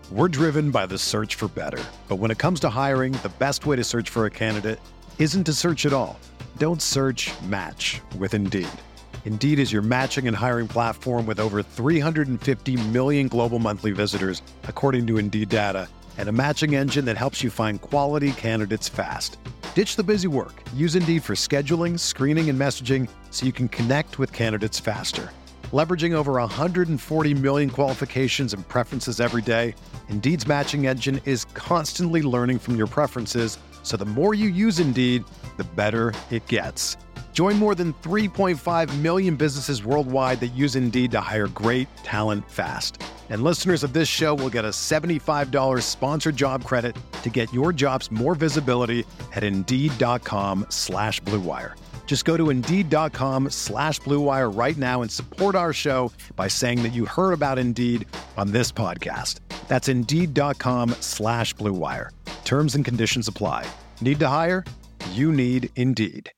We're driven by the search for better. But when it comes to hiring, the best way to search for a candidate isn't to search at all. Don't search, match with Indeed. Indeed is your matching and hiring platform with over 350 million global monthly visitors, according to Indeed data, and a matching engine that helps you find quality candidates fast. Ditch the busy work. Use Indeed for scheduling, screening, and messaging so you can connect with candidates faster. Leveraging over 140 million qualifications and preferences every day, Indeed's matching engine is constantly learning from your preferences, so the more you use Indeed, the better it gets. Join more than 3.5 million businesses worldwide that use Indeed to hire great talent fast. And listeners of this show will get a $75 sponsored job credit to get your jobs more visibility at Indeed.com/Blue Wire. Just go to Indeed.com/Blue Wire right now and support our show by saying that you heard about Indeed on this podcast. That's Indeed.com/Blue Wire. Terms and conditions apply. Need to hire? You need Indeed.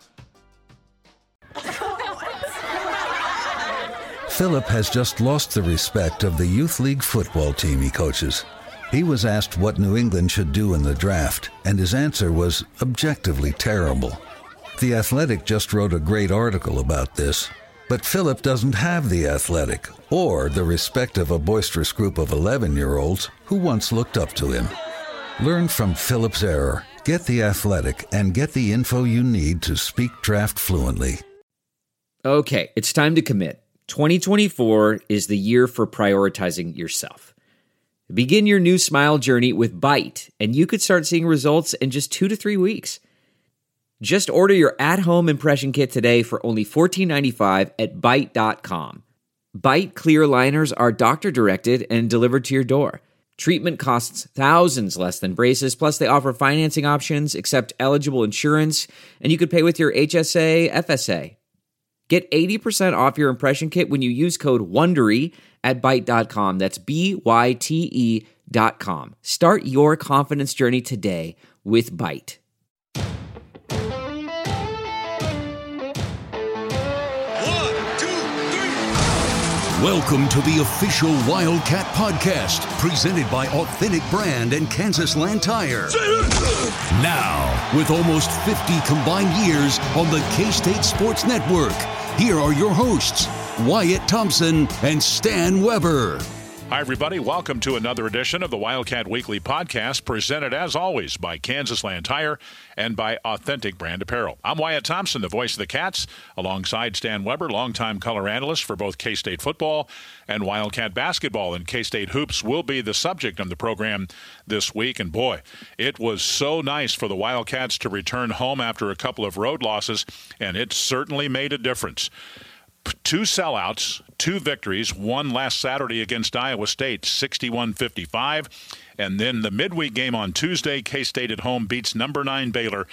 Philip has just lost the respect of the Youth League football team he coaches. He was asked what New England should do in the draft, and his answer was objectively terrible. The Athletic just wrote a great article about this, but Philip doesn't have The Athletic or the respect of a boisterous group of 11-year-olds who once looked up to him. Learn from Philip's error. Get The Athletic and get the info you need to speak draft fluently. Okay, it's time to commit. 2024 is the year for prioritizing yourself. Begin your new smile journey with Byte, and you could start seeing results in just 2 to 3 weeks. Just order your at-home impression kit today for only $14.95 at Byte.com. Byte clear liners are doctor-directed and delivered to your door. Treatment costs thousands less than braces, plus they offer financing options, accept eligible insurance, and you could pay with your HSA, FSA. Get 80% off your impression kit when you use code WONDERY at Byte.com. That's BYTE.com. Start your confidence journey today with Byte. Welcome to the official Wildcat Podcast, presented by Authentic Brand and Kansas Land Tire. Now, with almost 50 combined years on the K-State Sports Network, here are your hosts, Wyatt Thompson and Stan Weber. Hi, everybody. Welcome to another edition of the Wildcat Weekly Podcast, presented, as always, by Kansas Land Tire and by Authentic Brand Apparel. I'm Wyatt Thompson, the voice of the Cats, alongside Stan Weber, longtime color analyst for both K-State football and Wildcat basketball. And K-State hoops will be the subject of the program this week. And boy, it was so nice for the Wildcats to return home after a couple of road losses, and it certainly made a difference. 2 sellouts, 2 victories, one last Saturday against Iowa State, 61-55. And then the midweek game on Tuesday, K-State at home beats number 9 Baylor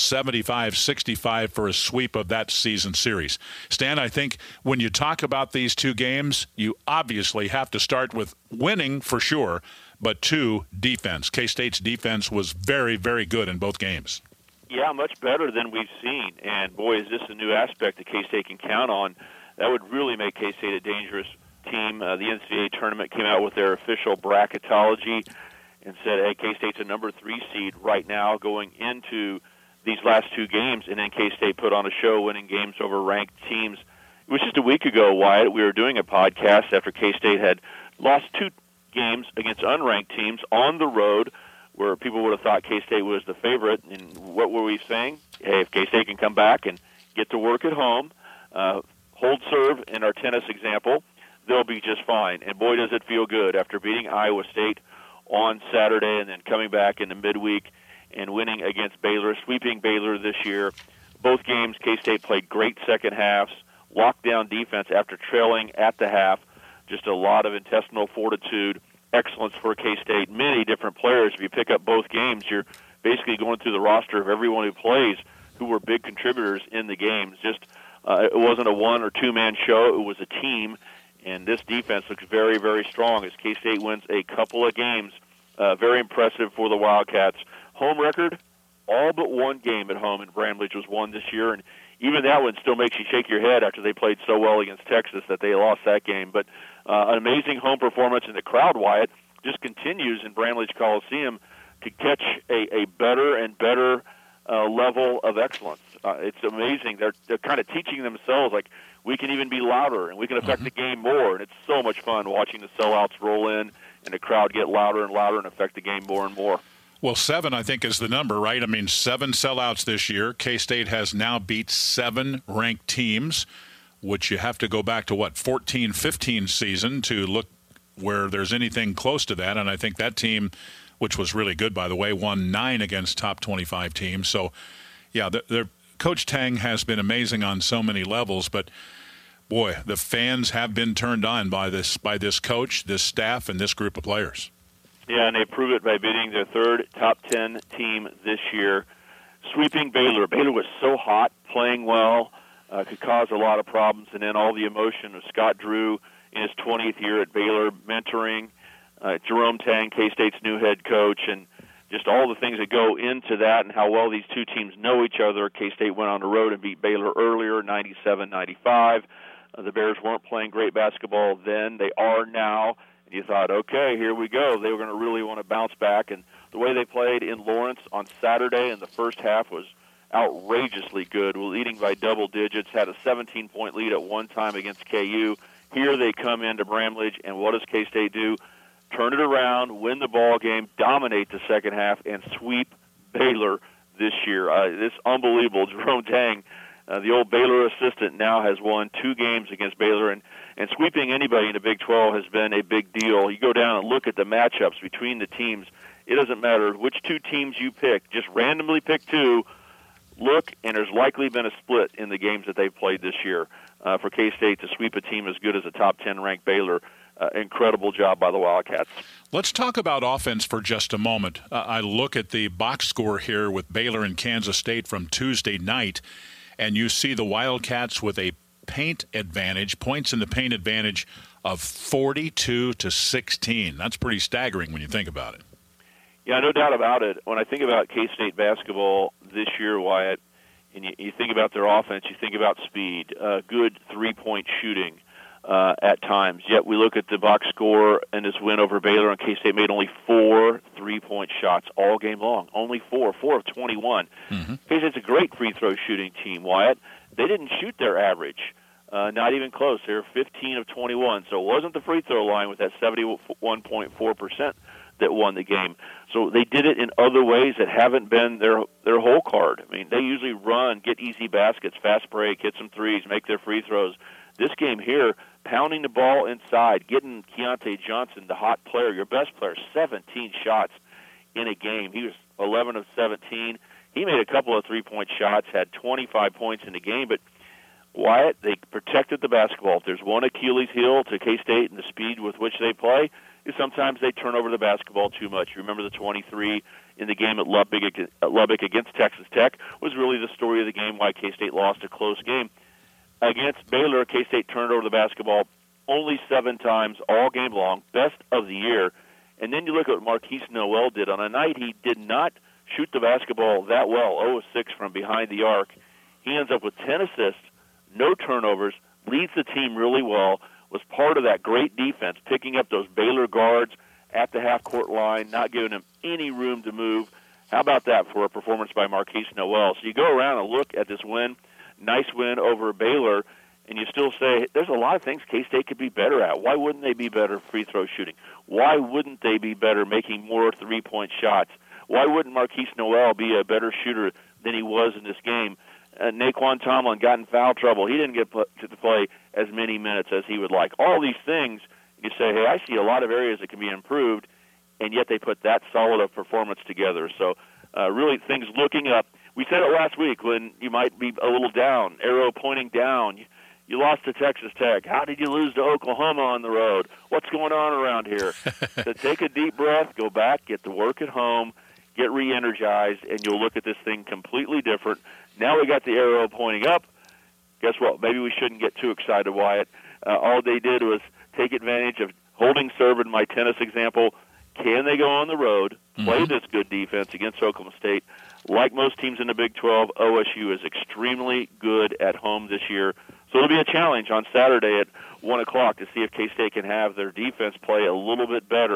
75-65 for a sweep of that season series. Stan, I think when you talk about these 2 games, you obviously have to start with winning for sure, but 2, defense. K-State's defense was very, very good in both games. Yeah, much better than we've seen. And, boy, is this a new aspect that K-State can count on. That would really make K-State a dangerous team. The NCAA tournament came out with their official bracketology and said, hey, K-State's a number 3 seed right now going into these last 2 games. And then K-State put on a show, winning games over ranked teams. It was just a week ago, Wyatt, we were doing a podcast after K-State had lost 2 games against unranked teams on the road, where people would have thought K-State was the favorite. And what were we saying? Hey, if K-State can come back and get to work at home, hold serve in our tennis example, they'll be just fine. And boy, does it feel good after beating Iowa State on Saturday and then coming back in the midweek and winning against Baylor, sweeping Baylor this year. Both games, K-State played great second halves, lockdown defense after trailing at the half, just a lot of intestinal fortitude, excellence for K-State, many different players. If you pick up both games, you're basically going through the roster of everyone who plays who were big contributors in the games. Just it wasn't a 1 or 2 man show. It was a team, and this defense looks very, very strong as K-State wins a couple of games. Very impressive for the Wildcats. Home record, all but 1 game at home in Bramlage was won this year, and even that one still makes you shake your head after they played so well against Texas that they lost that game. But an amazing home performance in the crowd, Wyatt. just continues in Bramlage Coliseum to catch a better and better level of excellence. It's amazing. They're kind of teaching themselves, like, we can even be louder and we can affect the game more. And it's so much fun watching the sellouts roll in and the crowd get louder and louder and affect the game more and more. Well, 7, I think, is the number, right? I mean, 7 sellouts this year. K-State has now beat 7 ranked teams, which you have to go back to, 14-15 season to look where there's anything close to that. And I think that team, which was really good, by the way, won 9 against top 25 teams. So, yeah, Coach Tang has been amazing on so many levels, but boy, the fans have been turned on by this coach, this staff, and this group of players. Yeah, and they prove it by beating their third top 10 team this year, sweeping Baylor. Baylor was so hot, playing well, could cause a lot of problems, and then all the emotion of Scott Drew in his 20th year at Baylor, mentoring Jerome Tang, K-State's new head coach, and just all the things that go into that and how well these two teams know each other. K-State went on the road and beat Baylor earlier, 97-95. The Bears weren't playing great basketball then. They are now. And you thought, okay, here we go. They were going to really want to bounce back. And the way they played in Lawrence on Saturday in the first half was outrageously good, leading by double digits, had a 17-point lead at one time against KU. Here they come into Bramlage, and what does K-State do? Turn it around, win the ball game, dominate the second half, and sweep Baylor this year. It's unbelievable. Jerome Tang, the old Baylor assistant, now has won 2 games against Baylor, and sweeping anybody in the Big 12 has been a big deal. You go down and look at the matchups between the teams. It doesn't matter which 2 teams you pick. Just randomly pick 2. Look, and there's likely been a split in the games that they've played this year. For K-State to sweep a team as good as a top 10 ranked Baylor, incredible job by the Wildcats. Let's talk about offense for just a moment. I look at the box score here with Baylor and Kansas State from Tuesday night, and you see the Wildcats with a paint advantage, points in the paint advantage of 42-16. That's pretty staggering when you think about it. Yeah, no doubt about it. When I think about K-State basketball this year, Wyatt, and you think about their offense, you think about speed, good three-point shooting at times. Yet we look at the box score in this win over Baylor, and K-State made only 4 three-point shots all game long. Only 4 of 21. Mm-hmm. K-State's a great free-throw shooting team, Wyatt. They didn't shoot their average. Not even close. They were 15 of 21. So it wasn't the free throw line with that 71.4% that won the game. So they did it in other ways that haven't been their whole card. I mean, they usually run, get easy baskets, fast break, hit some threes, make their free throws. This game here, pounding the ball inside, getting Keontae Johnson, the hot player, your best player, 17 shots in a game. He was 11 of 17. He made a couple of three-point shots, had 25 points in the game, but Wyatt, they protected the basketball. If there's one Achilles heel to K-State and the speed with which they play, is sometimes they turn over the basketball too much. You remember the 23 in the game at Lubbock against Texas Tech was really the story of the game, why K-State lost a close game. Against Baylor, K-State turned over the basketball only 7 times all game long, best of the year. And then you look at what Marquise Noel did. On a night he did not shoot the basketball that well, 0 of 6 from behind the arc. He ends up with 10 assists, no turnovers, leads the team really well, was part of that great defense, picking up those Baylor guards at the half-court line, not giving them any room to move. How about that for a performance by Marquise Noel? So you go around and look at this win, nice win over Baylor, and you still say there's a lot of things K-State could be better at. Why wouldn't they be better free throw shooting? Why wouldn't they be better making more three-point shots? Why wouldn't Marquise Noel be a better shooter than he was in this game? Naquan Tomlin got in foul trouble. He didn't get to play as many minutes as he would like. All these things, you say, hey, I see a lot of areas that can be improved, and yet they put that solid of performance together. So really things looking up. We said it last week when you might be a little down, arrow pointing down. You lost to Texas Tech. How did you lose to Oklahoma on the road? What's going on around here? So take a deep breath, go back, get to work at home, get re-energized, and you'll look at this thing completely different. Now we got the arrow pointing up. Guess what? Maybe we shouldn't get too excited, Wyatt. All they did was take advantage of holding serve in my tennis example. Can they go on the road, play this good defense against Oklahoma State? Like most teams in the Big 12, OSU is extremely good at home this year. So it'll be a challenge on Saturday at 1 o'clock to see if K-State can have their defense play a little bit better.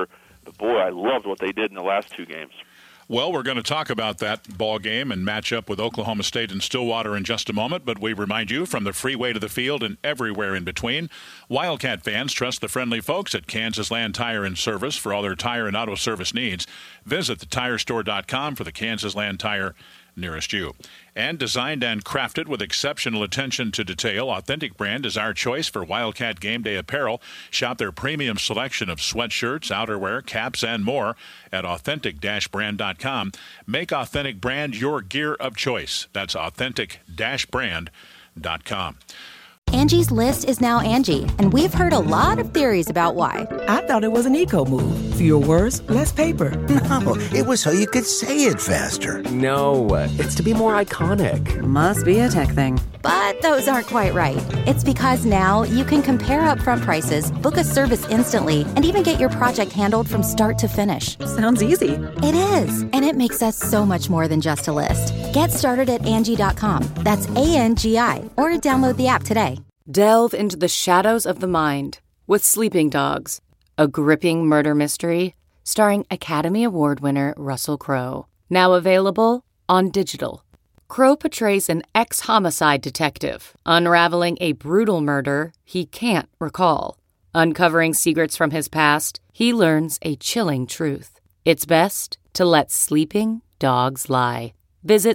But, boy, I loved what they did in the last two games. Well, we're going to talk about that ball game and match up with Oklahoma State and Stillwater in just a moment, but we remind you, from the freeway to the field and everywhere in between, Wildcat fans trust the friendly folks at Kansas Land Tire and Service for all their tire and auto service needs. Visit thetirestore.com for the Kansas Land Tire nearest you. And designed and crafted with exceptional attention to detail, Authentic Brand is our choice for Wildcat Game Day apparel. Shop their premium selection of sweatshirts, outerwear, caps, and more at authentic-brand.com. Make Authentic Brand your gear of choice. That's authentic-brand.com. Angie's List is now Angie, and we've heard a lot of theories about why. I thought it was an eco move. Fewer words, less paper. No, it was so you could say it faster. No, it's to be more iconic. Must be a tech thing. But those aren't quite right. It's because now you can compare upfront prices, book a service instantly, and even get your project handled from start to finish. Sounds easy. It is, and it makes us so much more than just a list. Get started at Angie.com. That's ANGI, or download the app today. Delve into the shadows of the mind with Sleeping Dogs, a gripping murder mystery starring Academy Award winner Russell Crowe. Now available on digital. Crowe portrays an ex-homicide detective unraveling a brutal murder he can't recall. Uncovering secrets from his past, he learns a chilling truth. It's best to let sleeping dogs lie. Visit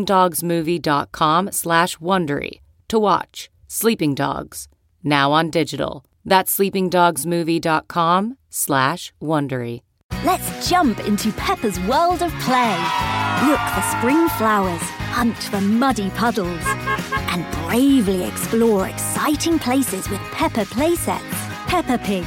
sleepingdogsmovie.com/Wondery to watch Sleeping Dogs, now on digital. That's sleepingdogsmovie.com/Wondery. Let's jump into Peppa's world of play. Look for spring flowers, hunt for muddy puddles, and bravely explore exciting places with Peppa playsets. Peppa Pig,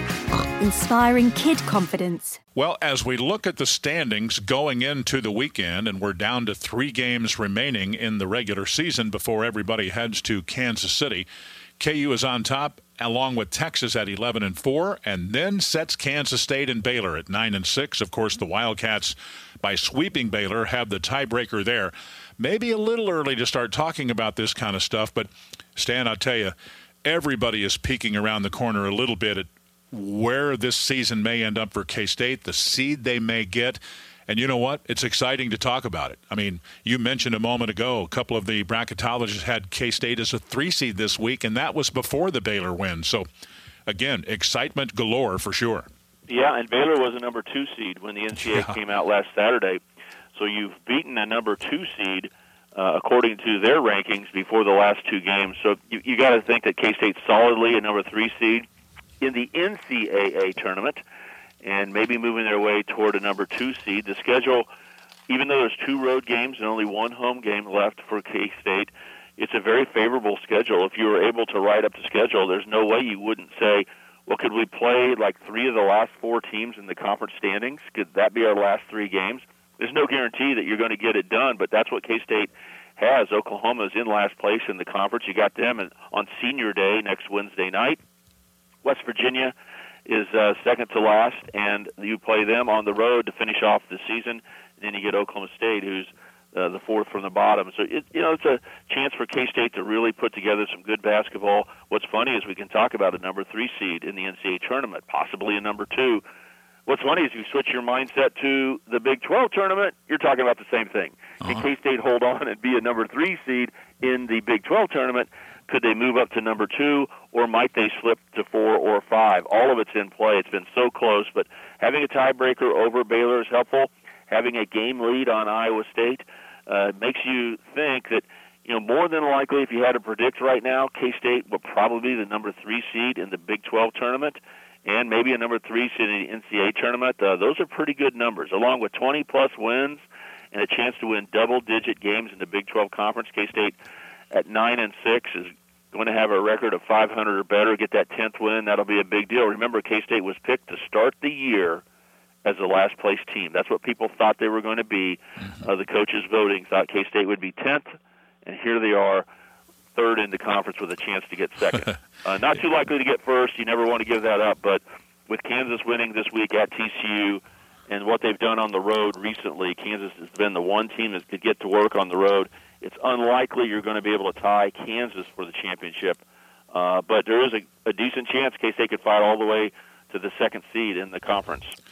inspiring kid confidence. Well, as we look at the standings going into the weekend, and we're down to 3 games remaining in the regular season before everybody heads to Kansas City, KU is on top, along with Texas at 11-4, and then sets Kansas State and Baylor at 9-6. Of course, the Wildcats, by sweeping Baylor, have the tiebreaker there. Maybe a little early to start talking about this kind of stuff, but Stan, I'll tell you, everybody is peeking around the corner a little bit at where this season may end up for K-State, the seed they may get. And you know what? It's exciting to talk about it. I mean, you mentioned a moment ago, a couple of the bracketologists had K-State as a 3 seed this week, and that was before the Baylor win. So, again, excitement galore for sure. Yeah, and Baylor was a number 2 seed when the NCAA came out last Saturday. So you've beaten a number 2 seed according to their rankings before the last 2 games. So you got to think that K-State's solidly a number 3 seed in the NCAA tournament, and maybe moving their way toward a number 2 seed. The schedule, even though there's 2 road games and only 1 home game left for K-State, it's a very favorable schedule. If you were able to write up the schedule, there's no way you wouldn't say, well, could we play like 3 of the last 4 teams in the conference standings? Could that be our last 3 games? There's no guarantee that you're going to get it done, but that's what K-State has. Oklahoma is in last place in the conference. You got them on Senior Day next Wednesday night. West Virginia is second to last, and you play them on the road to finish off the season. And then you get Oklahoma State, who's the 4th from the bottom. So it's a chance for K-State to really put together some good basketball. What's funny is we can talk about a number 3 seed in the NCAA tournament, possibly a number 2. What's funny is you switch your mindset to the Big 12 tournament, you're talking about the same thing. Can K-State hold on and be a number 3 seed in the Big 12 tournament? Could they move up to number 2, or might they slip to 4 or 5? All of it's in play. It's been so close, but having a tiebreaker over Baylor is helpful. Having a game lead on Iowa State makes you think that, more than likely, if you had to predict right now, K-State will probably be the number 3 seed in the Big 12 tournament, and maybe a number 3 seed in the NCAA tournament. Those are pretty good numbers, along with 20-plus wins and a chance to win double-digit games in the Big 12 conference. K-State at 9-6 is going to have a record of 500 or better, get that 10th win. That'll be a big deal. Remember, K-State was picked to start the year as the last-place team. That's what people thought they were going to be. The coaches voting thought K-State would be 10th, and here they are, 3rd in the conference with a chance to get 2nd. Not too likely to get 1st. You never want to give that up, but with Kansas winning this week at TCU and what they've done on the road recently, Kansas has been the one team that could get to work on the road. It's unlikely you're going to be able to tie Kansas for the championship, but there is a decent chance K-State could fight all the way to the 2nd seed in the conference.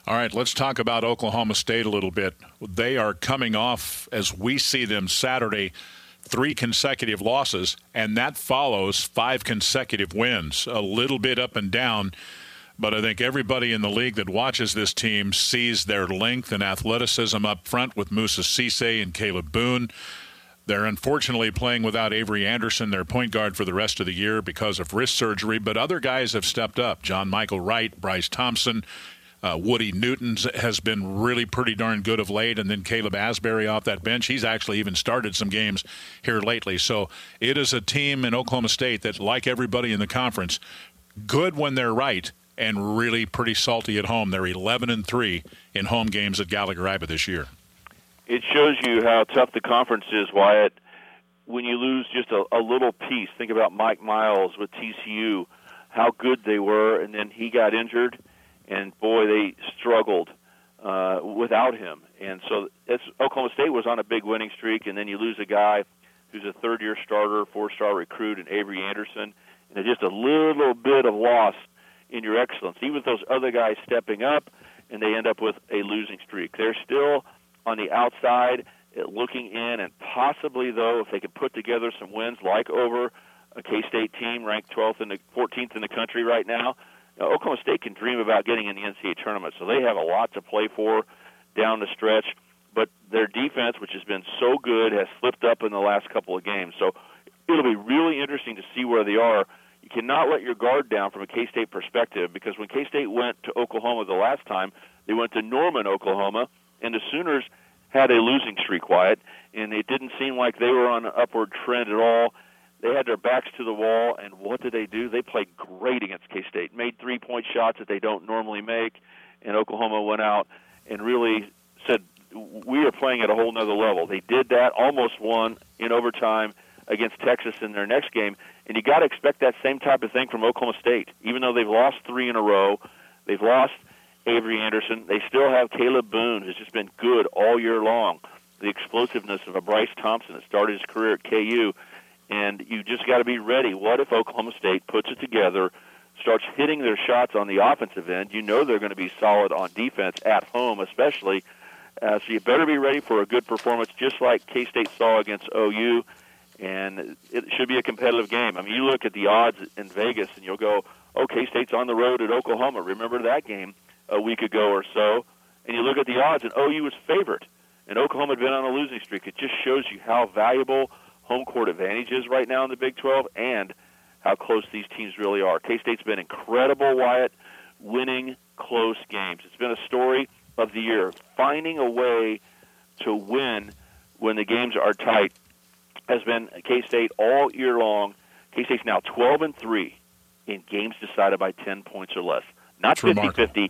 All right, let's talk about Oklahoma State a little bit. They are coming off, as we see them Saturday, 3 consecutive losses, and that follows 5 consecutive wins. A little bit up and down, but I think everybody in the league that watches this team sees their length and athleticism up front with Moussa Cisse and Caleb Boone. They're unfortunately playing without Avery Anderson, their point guard, for the rest of the year because of wrist surgery, but other guys have stepped up. John Michael Wright, Bryce Thompson, Woody Newton has been really pretty darn good of late, and then Caleb Asbury off that bench. He's actually even started some games here lately. So it is a team in Oklahoma State that, like everybody in the conference, good when they're right and really pretty salty at home. They're 11-3 in home games at Gallagher-Iba this year. It shows you how tough the conference is, Wyatt. When you lose just a little piece, think about Mike Miles with TCU, how good they were, and then he got injured. And, boy, they struggled without him. And so Oklahoma State was on a big winning streak, and then you lose a guy who's a third-year starter, 4-star recruit, and Avery Anderson, and just a little bit of loss in your excellence. Even with those other guys stepping up, and they end up with a losing streak. They're still on the outside looking in, and possibly, though, if they could put together some wins like over a K-State team ranked 14th in the country right now, Oklahoma State can dream about getting in the NCAA tournament, so they have a lot to play for down the stretch. But their defense, which has been so good, has slipped up in the last couple of games. So it'll be really interesting to see where they are. You cannot let your guard down from a K-State perspective, because when K-State went to Oklahoma the last time, they went to Norman, Oklahoma, and the Sooners had a losing streak, Wyatt, and it didn't seem like they were on an upward trend at all. They had their backs to the wall, and what did they do? They played great against K-State, made three-point shots that they don't normally make, and Oklahoma went out and really said, we are playing at a whole nother level. They did that, almost won in overtime against Texas in their next game, and you got to expect that same type of thing from Oklahoma State. Even though they've lost 3 in a row, they've lost Avery Anderson, they still have Caleb Boone, who's just been good all year long. The explosiveness of a Bryce Thompson that started his career at KU, and you just got to be ready. What if Oklahoma State puts it together, starts hitting their shots on the offensive end? You know they're going to be solid on defense at home especially. So you better be ready for a good performance, just like K-State saw against OU, and it should be a competitive game. I mean, you look at the odds in Vegas, and you'll go, oh, K-State's on the road at Oklahoma. Remember that game a week ago or so? And you look at the odds, and OU was favored, and Oklahoma had been on a losing streak. It just shows you how valuable home court advantage is right now in the Big 12 and how close these teams really are. K-State's been incredible, Wyatt, winning close games. It's been a story of the year. Finding a way to win when the games are tight has been K-State all year long. K-State's now 12-3 in games decided by 10 points or less. Not 50-50,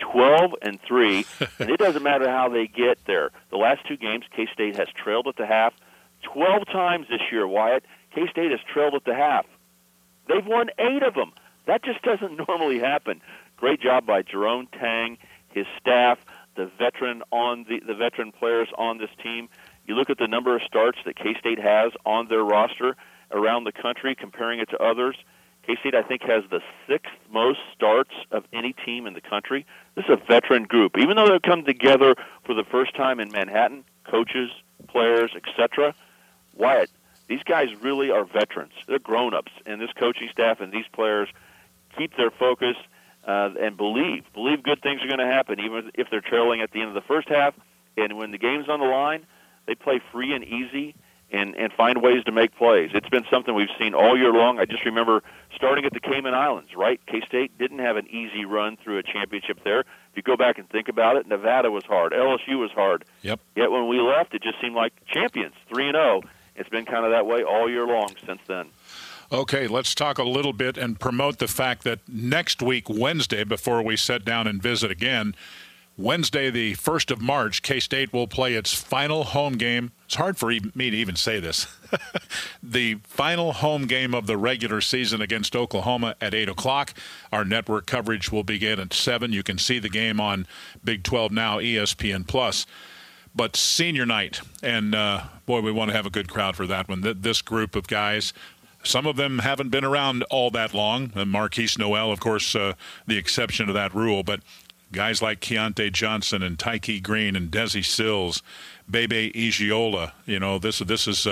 12-3, and it doesn't matter how they get there. The last 2 games, K-State has trailed at the half 12 times this year, Wyatt. K-State has trailed at the half. They've won 8 of them. That just doesn't normally happen. Great job by Jerome Tang, his staff, the veteran players on this team. You look at the number of starts that K-State has on their roster around the country, comparing it to others. K-State, I think, has the 6th most starts of any team in the country. This is a veteran group. Even though they've come together for the first time in Manhattan, coaches, players, etc., Wyatt, these guys really are veterans. They're grown-ups, and this coaching staff and these players keep their focus and believe good things are going to happen, even if they're trailing at the end of the first half. And when the game's on the line, they play free and easy and find ways to make plays. It's been something we've seen all year long. I just remember starting at the Cayman Islands, right? K-State didn't have an easy run through a championship there. If you go back and think about it, Nevada was hard. LSU was hard. Yep. Yet when we left, it just seemed like champions, 3-0. It's been kind of that way all year long since then. Okay, let's talk a little bit and promote the fact that next week, Wednesday, before we sit down and visit again, Wednesday, the 1st of March, K-State will play its final home game. It's hard for me to even say this. The final home game of the regular season against Oklahoma at 8 o'clock. Our network coverage will begin at 7. You can see the game on Big 12 Now, ESPN+. But senior night, and boy, we want to have a good crowd for that one. This group of guys, some of them haven't been around all that long. Marquise Noel, of course, the exception to that rule. But Guys like Keontae Johnson and Tyke Green and Desi Sills, Bebe Igiola. This is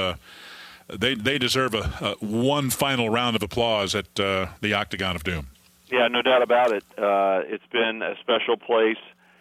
they deserve a one final round of applause at the Octagon of Doom. Yeah, no doubt about it. It's been a special place,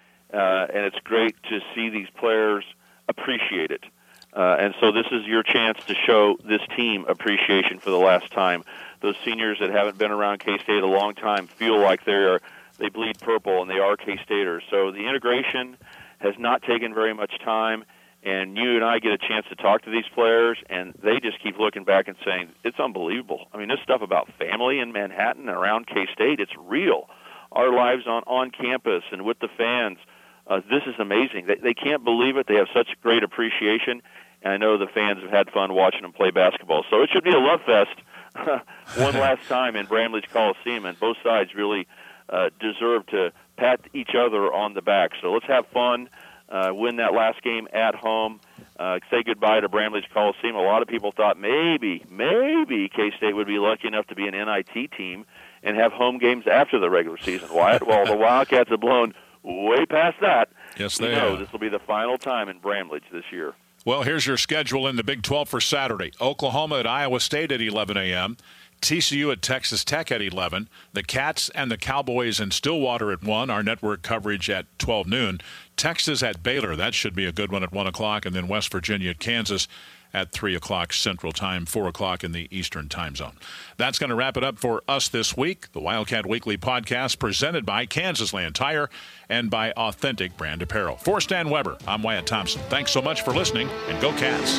and it's great to see these players appreciate it. And so this is your chance to show this team appreciation for the last time. Those seniors that haven't been around K-State a long time feel like they bleed purple, and they are K-Staters. So the integration has not taken very much time, and you and I get a chance to talk to these players, and they just keep looking back and saying, it's unbelievable. I mean, this stuff about family in Manhattan and around K-State, it's real. Our lives on campus and with the fans, this is amazing. They can't believe it. They have such great appreciation, and I know the fans have had fun watching them play basketball. So it should be a love fest one last time in Bramlage Coliseum, and both sides really deserve to pat each other on the back. So let's have fun, win that last game at home, say goodbye to Bramlage Coliseum. A lot of people thought maybe K-State would be lucky enough to be an NIT team and have home games after the regular season, Wyatt. Well, the Wildcats have blown way past that. Yes, they have. This will be the final time in Bramlage this year. Well, here's your schedule in the Big 12 for Saturday. Oklahoma at Iowa State at 11 a.m., TCU at Texas Tech at 11, the Cats and the Cowboys in Stillwater at 1, our network coverage at 12 noon, Texas at Baylor, that should be a good one at 1 o'clock, and then West Virginia at Kansas at 3 o'clock Central Time, 4 o'clock in the Eastern Time Zone. That's going to wrap it up for us this week. The Wildcat Weekly Podcast presented by Kansas Land Tire and by Authentic Brand Apparel. For Stan Weber, I'm Wyatt Thompson. Thanks so much for listening, and go Cats.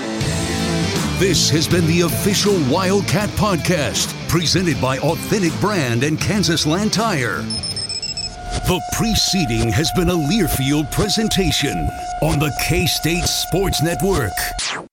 This has been the official Wildcat Podcast, presented by Authentic Brand and Kansas Land Tire. The preceding has been a Learfield presentation on the K-State Sports Network.